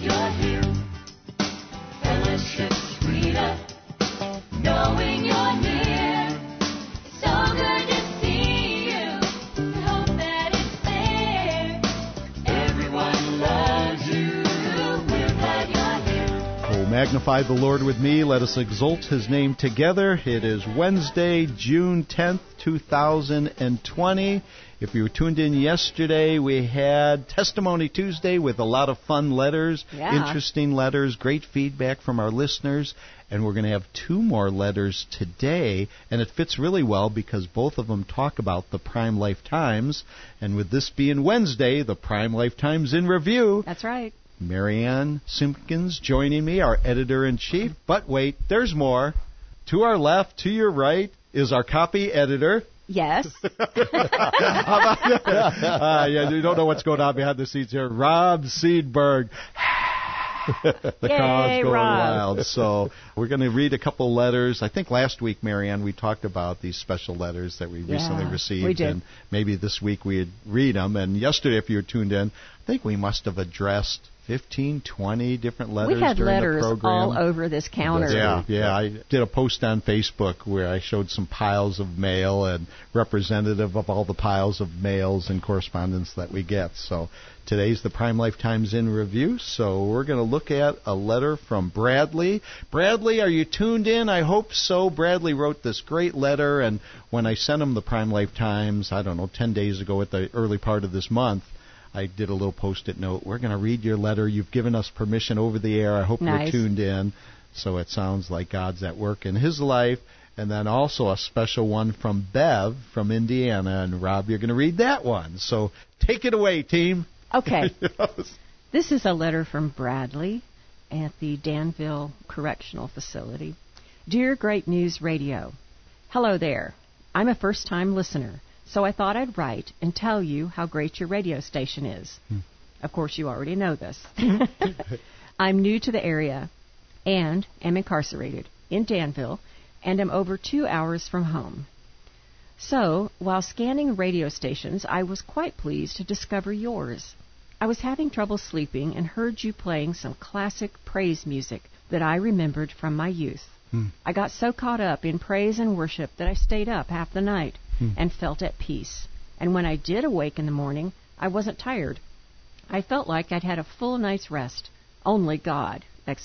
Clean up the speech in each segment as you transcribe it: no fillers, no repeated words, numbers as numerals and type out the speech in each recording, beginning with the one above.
you're here. Fellowship's sweeter, knowing you're near. It's so good to see you. We hope that it's there. Everyone loves you. We're glad you're here. Oh, magnify the Lord with me. Let us exalt His name together. It is Wednesday, June 10th, 2020. If you were tuned in yesterday, we had Testimony Tuesday with a lot of fun letters, interesting letters, great feedback from our listeners. And we're going to have two more letters today. And it fits really well because both of them talk about the Prime Life Times. And with this being Wednesday, the Prime Life Times in review. That's right. Marianne Simpkins joining me, our editor-in-chief. But wait, there's more. To our left, to your right, is our copy editor. Yes. You don't know what's going on behind the scenes here. Rob Seedberg. The crowd's going wild. So we're going to read a couple letters. I think last week, Marianne, we talked about these special letters that we recently received. We did. And maybe this week we'd read them. And yesterday, if you were tuned in, I think we must have addressed 15, 20 different letters. We had during letters the program. all over this counter. Yeah. I did a post on Facebook where I showed some piles of mail and representative of all the piles of mails and correspondence that we get. So today's the Prime Life Times in review. So we're going to look at a letter from Bradley. Bradley, are you tuned in? I hope so. Bradley wrote this great letter, and when I sent him the Prime Life Times, 10 days ago at the early part of this month, I did a little Post-it note. We're going to read your letter. You've given us permission over the air. I hope you're tuned in. So it sounds like God's at work in his life. And then also a special one from Bev from Indiana. And, Rob, you're going to read that one. So take it away, team. Okay. Yes. This is a letter from Bradley at the Danville Correctional Facility. Dear Great News Radio, hello there. I'm a first-time listener. So I thought I'd write and tell you how great your radio station is. Of course, you already know this. I'm new to the area and am incarcerated in Danville and am over 2 hours from home. So, while scanning radio stations, I was quite pleased to discover yours. I was having trouble sleeping and heard you playing some classic praise music that I remembered from my youth. I got so caught up in praise and worship that I stayed up half the night and felt at peace. And when I did awake in the morning, I wasn't tired. I felt like I'd had a full night's rest. Only God, !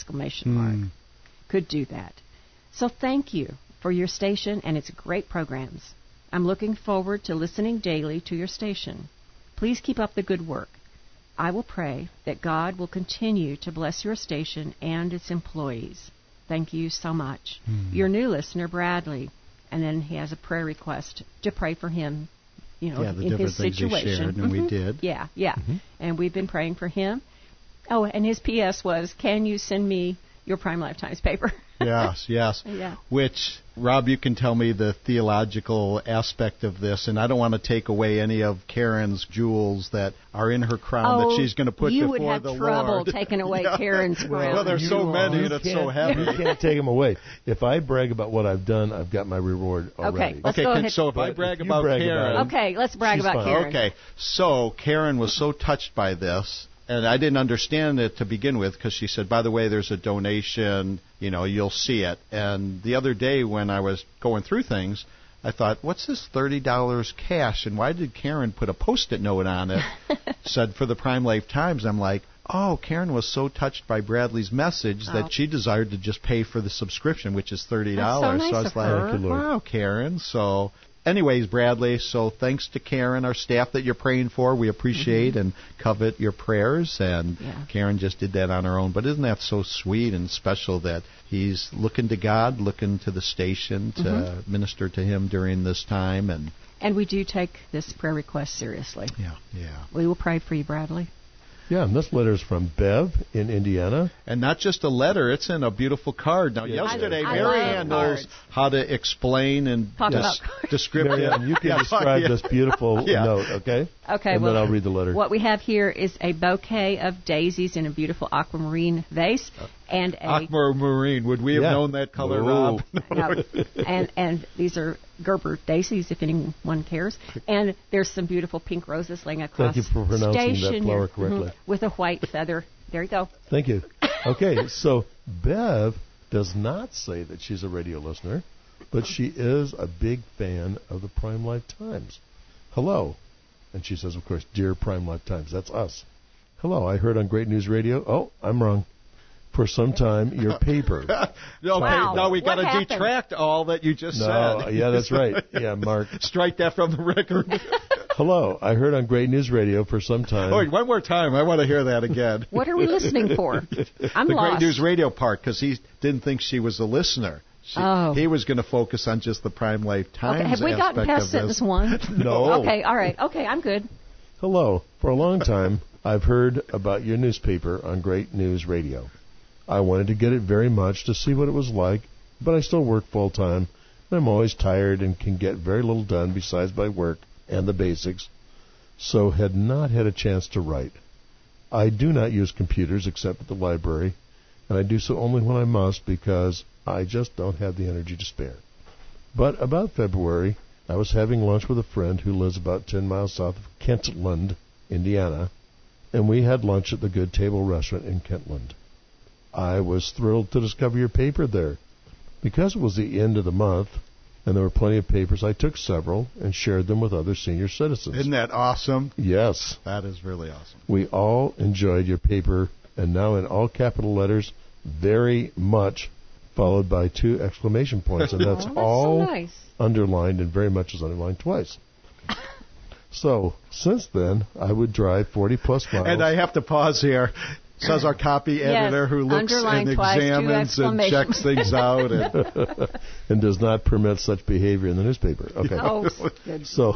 Could do that. So thank you for your station and its great programs. I'm looking forward to listening daily to your station. Please keep up the good work. I will pray that God will continue to bless your station and its employees. Thank you so much. Your new listener, Bradley. And then he has a prayer request to pray for him, in his situation. And we did. Yeah. And we've been praying for him. Oh, and his P.S. was, can you send me your Prime Life Times paper? Yes. Yeah. Which, Rob, you can tell me the theological aspect of this, and I don't want to take away any of Karen's jewels that are in her crown that she's going to put before the Lord. You would have trouble taking away Karen's crown. Well, there's so many, and it's so heavy. You can't take them away. If I brag about what I've done, I've got my reward already. Let's go ahead. So if I brag about Karen... Okay, let's brag about Karen. Okay, so Karen was so touched by this, and I didn't understand it to begin with because she said, by the way, there's a donation, you'll see it. And the other day when I was going through things, I thought, what's this $30 cash? And why did Karen put a Post-it note on it? Said for the Prime Life Times. I'm like, oh, Karen was so touched by Bradley's message that she desired to just pay for the subscription, which is $30. That's so nice I was like, wow, Karen. So... anyways, Bradley, so thanks to Karen, our staff that you're praying for. We appreciate and covet your prayers. And Karen just did that on her own. But isn't that so sweet and special that he's looking to God, looking to the station to minister to him during this time? And we do take this prayer request seriously. Yeah. We will pray for you, Bradley. Yeah, and this letter is from Bev in Indiana. And not just a letter, it's in a beautiful card. Now, yesterday, Marianne knows how to explain and describe. Marianne, you can describe this beautiful note, okay? Okay, and then I'll read the letter. What we have here is a bouquet of daisies in a beautiful aquamarine vase. And aquamarine. Would we have known that color, Rob? No. And these are Gerber daisies, if anyone cares. And there's some beautiful pink roses laying across. Thank you for pronouncing that flower correctly. With a white feather There you go. Thank you. Okay, so Bev does not say that she's a radio listener, but she is a big fan of the Prime Life Times. Hello. And she says, of course, Dear Prime Life Times. That's us. Hello, I heard on Great News Radio. Oh, I'm wrong. For some time, your paper. No, we got What to happened? detract all that you just No, said. yeah, that's right. Yeah, Mark. Strike that from the record. Hello, I heard on Great News Radio for some time. Oh, one more time. I want to hear that again. What are we listening for? I'm The lost. Great News Radio part, because he didn't think she was a listener. Oh. He was going to focus on just the Prime Life Times Okay, have we gotten aspect past of sentence this. one? No. Okay, all right. Okay, I'm good. Hello. For a long time, I've heard about your newspaper on Great News Radio. I wanted to get it very much to see what it was like, but I still work full time, and I'm always tired and can get very little done besides my work and the basics, so had not had a chance to write. I do not use computers except at the library, and I do so only when I must because I just don't have the energy to spare. But about February, I was having lunch with a friend who lives about 10 miles south of Kentland, Indiana, and we had lunch at the Good Table restaurant in Kentland. I was thrilled to discover your paper there. Because it was the end of the month, and there were plenty of papers, I took several and shared them with other senior citizens. Isn't that awesome? Yes. That is really awesome. We all enjoyed your paper, and now in all capital letters, very much, followed by 2 exclamation points, and that's Oh, that's all so nice. underlined, and very much is underlined twice. So, since then, I would drive 40-plus miles. And I have to pause here. Says our copy Yes, editor who looks underline and twice, 2 examines and exclamation checks things out. And and does not permit such behavior in the newspaper. Okay. Oh, good. So,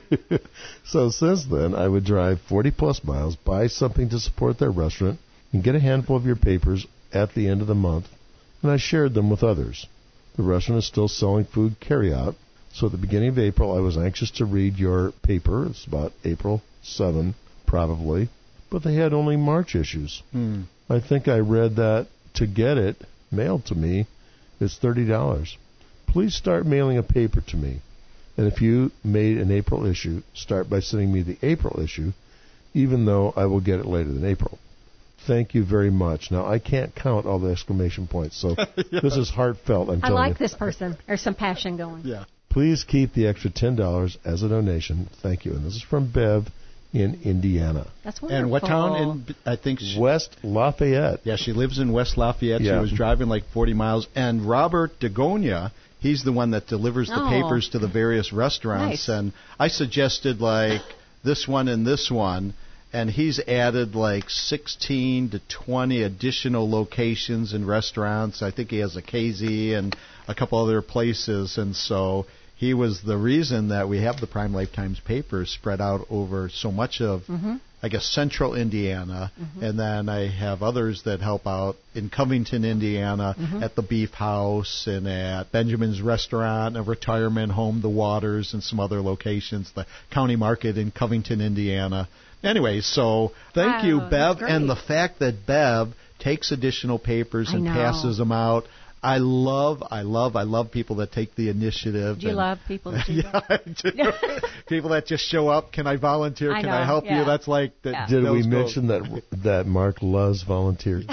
so since then, I would drive 40-plus miles, buy something to support their restaurant, and get a handful of your papers at the end of the month, and I shared them with others. The restaurant is still selling food carry-out, so at the beginning of April, I was anxious to read your paper. It's about April 7, probably, but they had only March issues. I think I read that to get it mailed to me is $30. Please start mailing a paper to me. And if you made an April issue, start by sending me the April issue, even though I will get it later than April. Thank you very much. Now, I can't count all the exclamation points, so this is heartfelt, I'm I telling like you. this person. There's some passion going. yeah. Please keep the extra $10 as a donation. Thank you. And this is from Bev in Indiana. That's wonderful. And what town? In I think West Lafayette. Yeah, she lives in West Lafayette. Yeah. She was driving like 40 miles. And Robert Dagonia, he's the one that delivers the Oh. papers to the various restaurants. Nice. And I suggested like this one and this one. And he's added like 16 to 20 additional locations and restaurants. I think he has a KZ and a couple other places. And so he was the reason that we have the Prime Life Times papers spread out over so much of, I guess, central Indiana. And then I have others that help out in Covington, Indiana, at the Beef House and at Benjamin's Restaurant, a retirement home, The Waters, and some other locations, the County Market in Covington, Indiana. Anyway, so thank you, Wow, Bev. that's And great. the fact that Bev takes additional papers I and know. passes them out. I love people that take the initiative. Do you and- love people that do yeah, I do. People that just show up. Can I volunteer? I Can I know, help yeah. you? That's like the, Yeah. Did we those go- mention that Mark loves volunteers?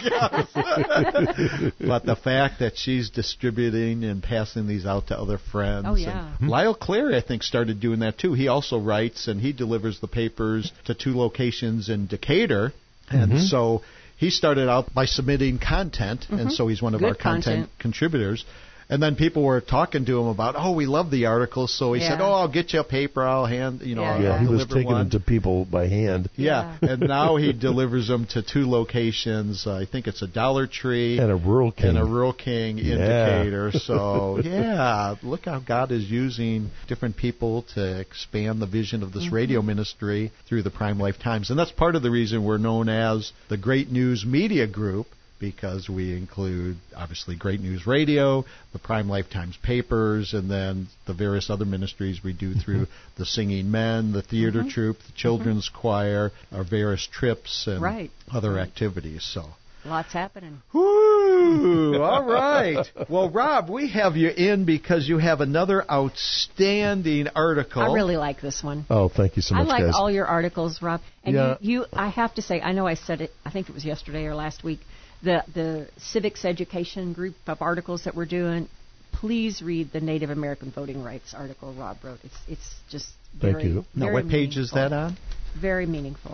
But the fact that she's distributing and passing these out to other friends. Oh, yeah. And Lyle Clary, I think, started doing that too. He also writes and he delivers the papers to 2 locations in Decatur. And so he started out by submitting content, and so he's one of Good our content content. contributors. And then people were talking to him about, oh, we love the article. So he said, Yeah. oh, I'll get you a paper. I'll hand, Yeah, I'll Yeah, he was deliver taking one. them to people by hand. Yeah, and now he delivers them to 2 locations. I think it's a Dollar Tree And a Rural King. and a Rural King in Yeah. Decatur. So, yeah, look how God is using different people to expand the vision of this radio ministry through the Prime Life Times. And that's part of the reason we're known as the Great News Media Group, because we include, obviously, Great News Radio, the Prime Life Times papers, and then the various other ministries we do through the Singing Men, the theater troupe, the children's choir, our various trips, and Right. other activities. So, Lots happening. whoo! Woo! All right. Well, Rob, we have you in because you have another outstanding article. I really like this one. Oh, thank you so I much, like guys. all your articles, Rob. And Yeah. you, I have to say, I know I said it, I think it was yesterday or last week, the civics education group of articles that we're doing, please read the Native American voting rights article Rob wrote. It's just very, Thank you. Now, very what page is that meaningful. on? Very meaningful.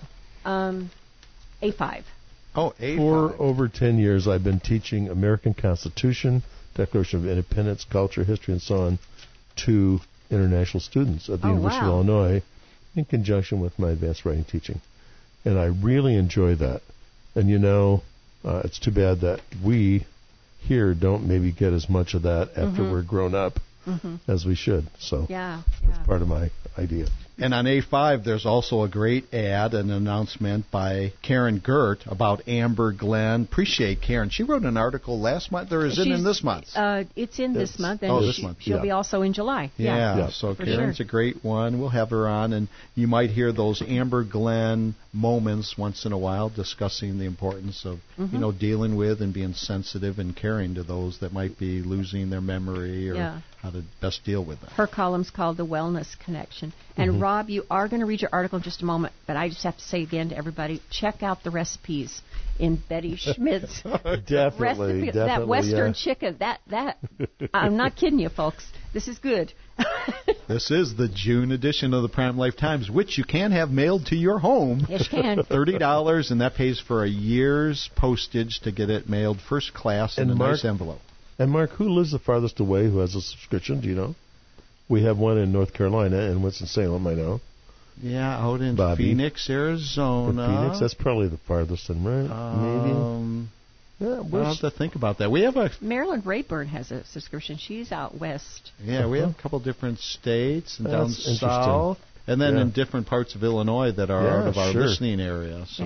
A5. Oh, A5. For over 10 years, I've been teaching American Constitution, Declaration of Independence, culture, history, and so on to international students at the Oh, University wow. of Illinois in conjunction with my advanced writing teaching. And I really enjoy that. And it's too bad that we here don't maybe get as much of that after we're grown up as we should. So Yeah. that's part of my idea. And on A5, there's also a great ad, an announcement by Karen Gert about Amber Glenn. Appreciate Karen. She wrote an article last month, or is it in She's- this month? It's in this It's- month, and Oh, this month, she'll yeah. be also in July. Yeah, so for Karen's sure. a great one. We'll have her on, and you might hear those Amber Glenn moments once in a while discussing the importance of, dealing with and being sensitive and caring to those that might be losing their memory or Yeah. how to best deal with that. Her column's called The Wellness Connection. And Rob, you are going to read your article in just a moment, but I just have to say again to everybody, check out the recipes in Betty Schmidt's Definitely, recipe. That Western yeah. chicken, that I'm not kidding you, folks. This is good. This is the June edition of the Prime Life Times, which you can have mailed to your home. Yes, you can. $30, and that pays for a year's postage to get it mailed first class in And a Mark- nice envelope. And Mark, who lives the farthest away who has a subscription? Do you know? We have one in North Carolina and Winston-Salem, I know. Yeah, out in Bobby. Phoenix, Arizona. In Phoenix, that's probably the farthest, right? Maybe. Yeah, We'll have to think about that. We have Marilyn Rayburn has a subscription. She's out west. we have a couple different states and That's down interesting. south, and then Yeah. in different parts of Illinois that are Yeah, out of our sure. listening area. So.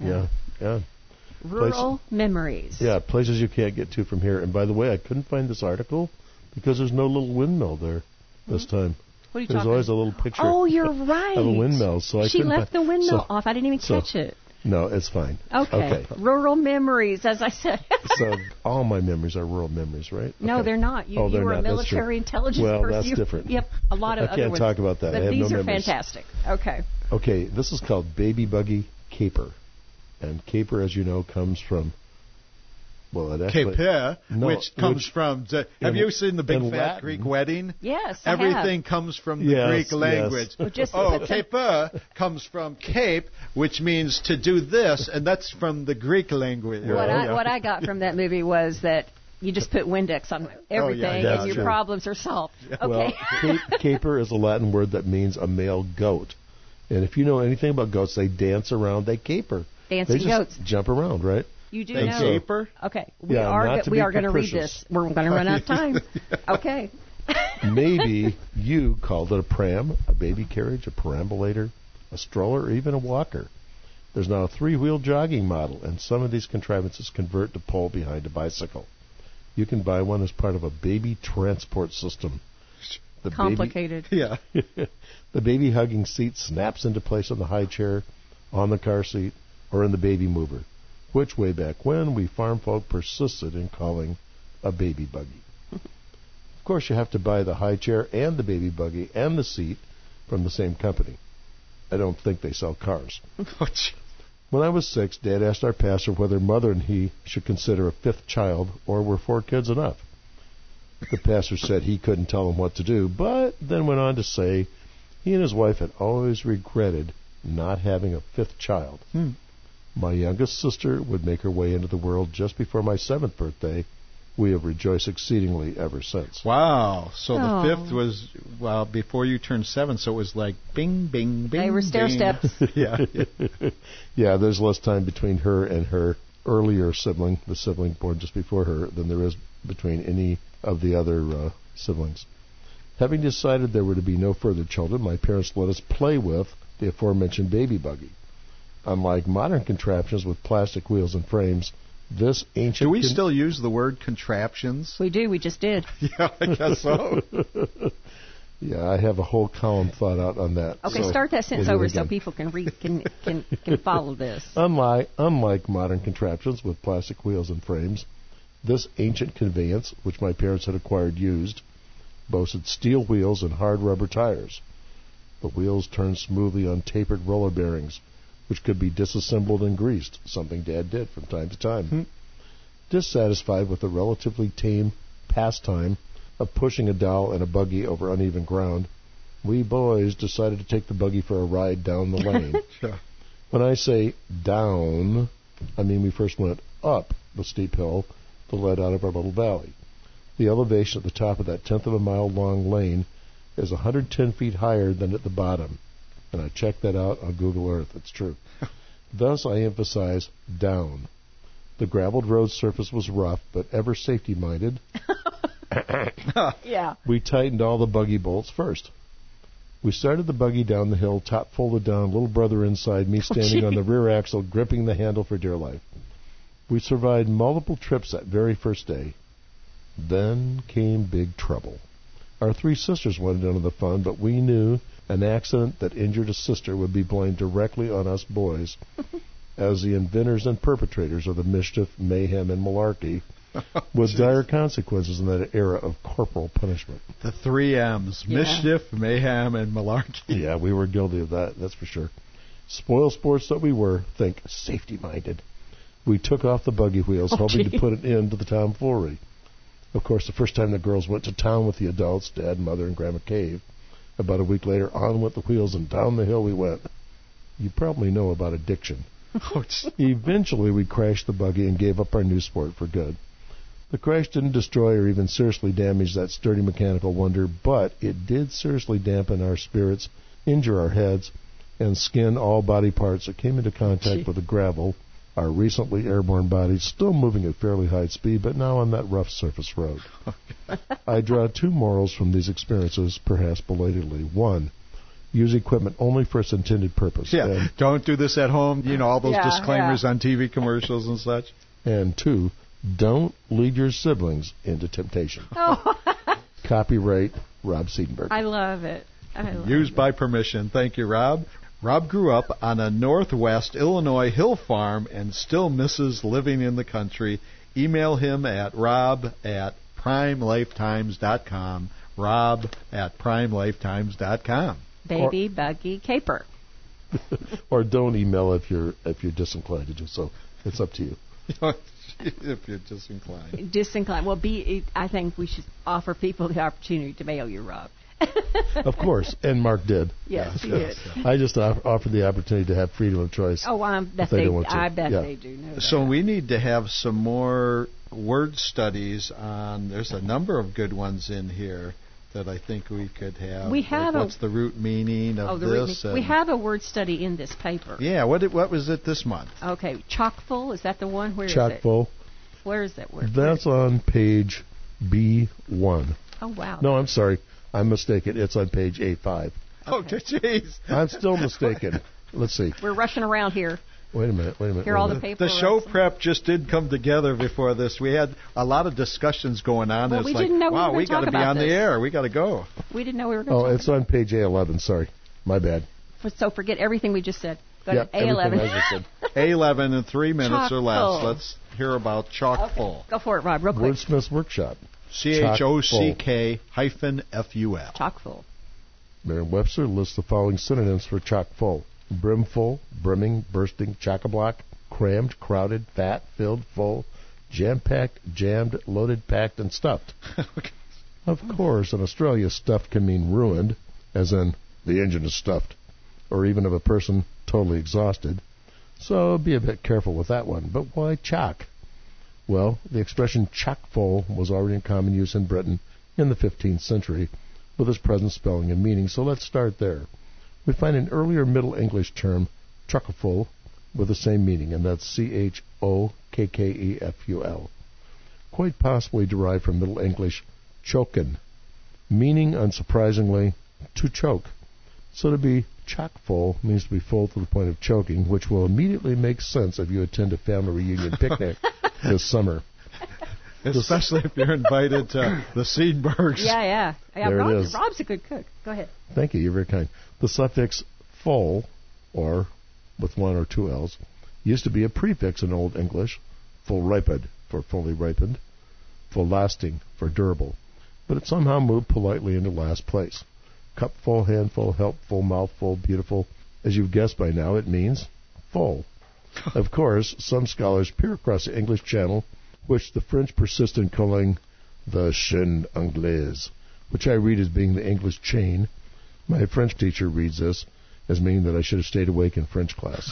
Yeah. Rural memories. Yeah, places you can't get to from here. And by the way, I couldn't find this article because there's no little windmill there this time. What are you There's talking always a little picture Oh, you're right. of a windmill. So I She couldn't left the find- windmill so- off. I didn't even so- catch it. No, it's fine. Okay. Rural memories, as I said. So all my memories are rural memories, right? No, Okay. they're not. You, Oh, they're you were not. a That's true. military intelligence Well, person. that's You- different. Yep, a lot of I other can't ones. talk about that. But I have these no are memories. fantastic. Okay. Okay, this is called Baby Buggy Caper. And caper, as you know, comes from, well, it actually... Caper, No, which comes which- from... have you seen the Big in Fat Latin. Greek Wedding? Yes, I Everything comes from the Yes, Greek language. yes. Just- caper comes from cape, which means to do this, and that's from the Greek language. What I got from that movie was that you just put Windex on everything that's and your true. problems are solved. Okay. Well, caper is a Latin word that means a male goat. And if you know anything about goats, they dance around, they caper. Dancing they just goats. jump around, right? You do They know. caper? Okay. We Yeah, are not to we be are going to read capricious. this. We're going to run out of time. Okay. Maybe you called it a pram, a baby carriage, a perambulator, a stroller, or even a walker. There's now a three-wheel jogging model, and some of these contrivances convert to pull behind a bicycle. You can buy one as part of a baby transport system. The Complicated. Yeah. The baby hugging seat snaps into place on the high chair, on the car seat, or in the baby mover, which way back when we farm folk persisted in calling a baby buggy. Of course, you have to buy the high chair and the baby buggy and the seat from the same company. I don't think they sell cars. When I was 6, Dad asked our pastor whether Mother and he should consider a 5th child or were 4 kids enough. The pastor said he couldn't tell him what to do, but then went on to say he and his wife had always regretted not having a 5th child. My youngest sister would make her way into the world just before my 7th birthday. We have rejoiced exceedingly ever since. Wow. So the Oh. 5th was, before you turned 7, so it was like bing, bing, bing. They were stair bing. steps. Yeah. Yeah, there's less time between her and her earlier sibling, the sibling born just before her, than there is between any of the other siblings. Having decided there were to be no further children, my parents let us play with the aforementioned baby buggy. Unlike modern contraptions with plastic wheels and frames, this ancient... Do we still use the word contraptions? We do. We just did. Yeah, I guess so. Yeah, I have a whole column thought out on that. Okay, so start that sentence we'll do it over so again. people can read can follow this. Unlike modern contraptions with plastic wheels and frames, This ancient conveyance, which my parents had acquired used, boasted steel wheels and hard rubber tires. The wheels turned smoothly on tapered roller bearings, which could be disassembled and greased, something Dad did from time to time. Dissatisfied with the relatively tame pastime of pushing a doll and a buggy over uneven ground, we boys decided to take the buggy for a ride down the lane. Sure. When I say down, I mean we first went up the steep hill that led out of our little valley. The elevation at the top of that tenth of a mile long lane is 110 feet higher than at the bottom. And I checked that out on Google Earth. It's true. Thus, I emphasize down. The graveled road surface was rough, but ever safety-minded. Yeah. We tightened all the buggy bolts first. We started the buggy down the hill, top folded down, little brother inside, me standing on the rear axle, gripping the handle for dear life. We survived multiple trips that very first day. Then came big trouble. Our three sisters wanted none of the fun, but we knew an accident that injured a sister would be blamed directly on us boys as the inventors and perpetrators of the mischief, mayhem, and malarkey, with dire consequences in that era of corporal punishment. The 3 M's. Yeah. Mischief, mayhem, and malarkey. Yeah, we were guilty of that, that's for sure. Spoil sports that we were, think safety-minded. We took off the buggy wheels, hoping to put an end to the tomfoolery. Of course, the first time the girls went to town with the adults, Dad, Mother, and Grandma Cave, about a week later, on went the wheels and down the hill we went. You probably know about addiction. Eventually, we crashed the buggy and gave up our new sport for good. The crash didn't destroy or even seriously damage that sturdy mechanical wonder, but it did seriously dampen our spirits, injure our heads, and skin all body parts that came into contact with the gravel, our recently airborne bodies still moving at fairly high speed, but now on that rough surface road. I draw 2 morals from these experiences, perhaps belatedly. 1, use equipment only for its intended purpose. Yeah, don't do this at home. You know, all those Yeah, disclaimers on TV commercials and such. And 2, don't lead your siblings into temptation. Oh, Copyright Rob Seidenberg. I love it. Used by permission. Thank you, Rob. Rob grew up on a northwest Illinois hill farm and still misses living in the country. Email him at rob@primelifetimes.com. rob@primelifetimes.com. Baby buggy caper. Or don't email if you're disinclined to do so. It's up to you. If you're disinclined. Disinclined. Well, I think we should offer people the opportunity to mail you, Rob. Of course, and Mark did. Yes, he did. I just offered the opportunity to have freedom of choice. Oh, I bet they don't want to. I bet Yeah. they do know that. So we need to have some more word studies on. There's a number of good ones in here that I think we could have. We have like what's the root meaning of this? we have a word study in this paper. Yeah, what was it this month? Okay, chock-full, is that the one? Where is Chock it? full. Where is that word? That's on page B1. Oh, wow. No, I'm sorry. I'm mistaken. It's on page A5. Oh, jeez. I'm still mistaken. Let's see. We're rushing around here. Wait a minute. Here are all the paper. The show prep just did come together before this. We had a lot of discussions going on. Well, It's we like, didn't know we were wow, gonna we got talk to be about on the this. air. We got to go. We didn't know we were going to Oh, it's on page A11. Sorry. My bad. So forget everything we just said. Go Yeah, to A11. everything I just said. A11 in 3 minutes or less. Chock-full. Let's hear about chock full. Go for it, Rob, real quick. Wordsmith's Workshop. CHOCK-FUL. Chock-full. Merriam-Webster lists the following synonyms for chock full: brimful, brimming, bursting, chock-a-block, crammed, crowded, fat, filled, full, jam-packed, jammed, loaded, packed, and stuffed. Of course, in Australia, stuffed can mean ruined, as in the engine is stuffed, or even of a person totally exhausted. So be a bit careful with that one. But why chock? Well, the expression chock-full was already in common use in Britain in the 15th century, with its present spelling and meaning, so let's start there. We find an earlier Middle English term, chock-full, with the same meaning, and that's CHOKKEFUL, quite possibly derived from Middle English chokin, meaning, unsurprisingly, to choke. So to be chock-full means to be full to the point of choking, which will immediately make sense if you attend a family reunion picnic this summer. Especially if you're invited to the Seidenbergs. Yeah. There it is. Rob's a good cook. Go ahead. Thank you. You're very kind. The suffix full, or with 1 or 2 L's, used to be a prefix in Old English, full ripened for fully ripened, for lasting, for durable. But it somehow moved politely into last place. Cupful, handful, helpful, mouthful, beautiful. As you've guessed by now, it means full. Of course, some scholars peer across the English Channel, which the French persist in calling the chaîne anglaise, which I read as being the English chain. My French teacher reads this as meaning that I should have stayed awake in French class.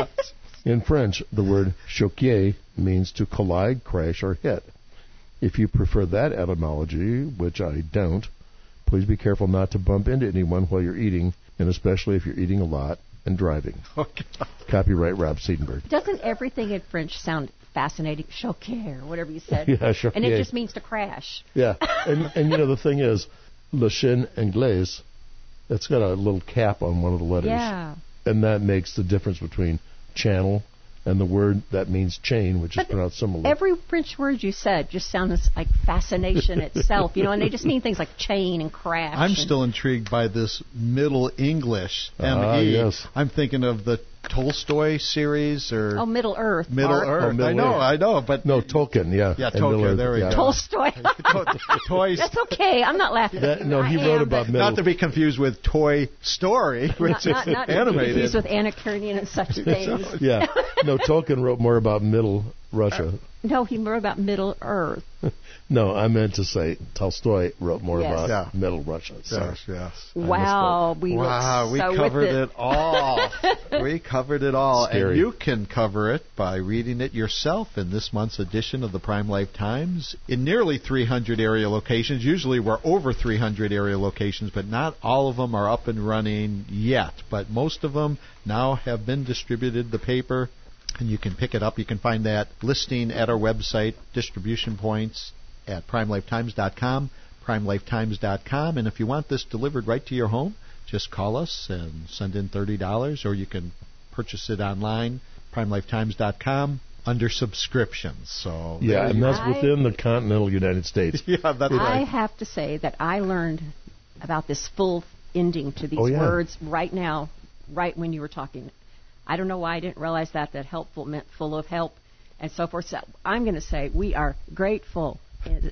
In French, the word choquer means to collide, crash, or hit. If you prefer that etymology, which I don't, please be careful not to bump into anyone while you're eating, and especially if you're eating a lot and driving. Copyright Rob Seidenberg. Doesn't everything in French sound fascinating? Choquer, whatever you said. Yeah, choquer. And it just means to crash. Yeah, and the thing is, le chaîne anglaise, it's got a little cap on one of the letters. Yeah. And that makes the difference between channel and the word that means chain, which is pronounced similarly. Every French word you said just sounds like fascination itself, and they just mean things like chain and crash. I'm still intrigued by this Middle English, M-E. Yes. I'm thinking of the Tolstoy series or Middle Earth. Middle Mark. Earth. Middle I know, but No, Tolkien, yeah. Yeah, And Tolkien, Middle-earth, there we yeah. go. Tolstoy. Toys. That's okay. I'm not laughing. No, he I wrote am, about but Middle. Not to be confused with Toy Story, which not is animated. confused with Anna Karenina and such things. Yeah. No, Tolkien wrote more about Middle Russia. No, he wrote about Middle Earth. No, I meant to say Tolstoy wrote more Yes. about Yeah. Middle Russia. Sorry. Yes. Wow, we Wow, look we so covered with it all. We covered it all. Scary. And you can cover it by reading it yourself in this month's edition of the Prime Life Times in nearly 300 area locations. Usually we're over 300 area locations, but not all of them are up and running yet. But most of them now have been distributed, the paper, and you can pick it up. You can find that listing at our website, distribution points at primelifetimes.com, primelifetimes.com. And if you want this delivered right to your home, just call us and send in $30, or you can purchase it online, primelifetimes.com, under subscriptions. So Yeah, and that's I- within the continental United States. yeah, that's I right. have to say that I learned about this full ending to these Oh, yeah. words right now, right when you were talking. I don't know why I didn't realize that helpful meant full of help and so forth. So I'm going to say we are grateful,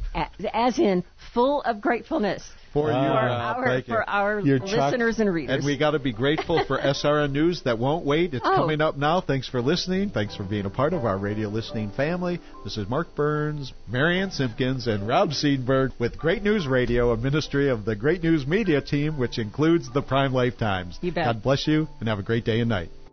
as in full of gratefulness For you, thank you. for our You're chock- listeners and readers. And we got to be grateful for SRN News that won't wait. It's Oh. coming up now. Thanks for listening. Thanks for being a part of our radio listening family. This is Mark Burns, Marianne Simpkins, and Rob Seidenberg with Great News Radio, a ministry of the Great News Media team, which includes the Prime Life Times. You bet. God bless you, and have a great day and night.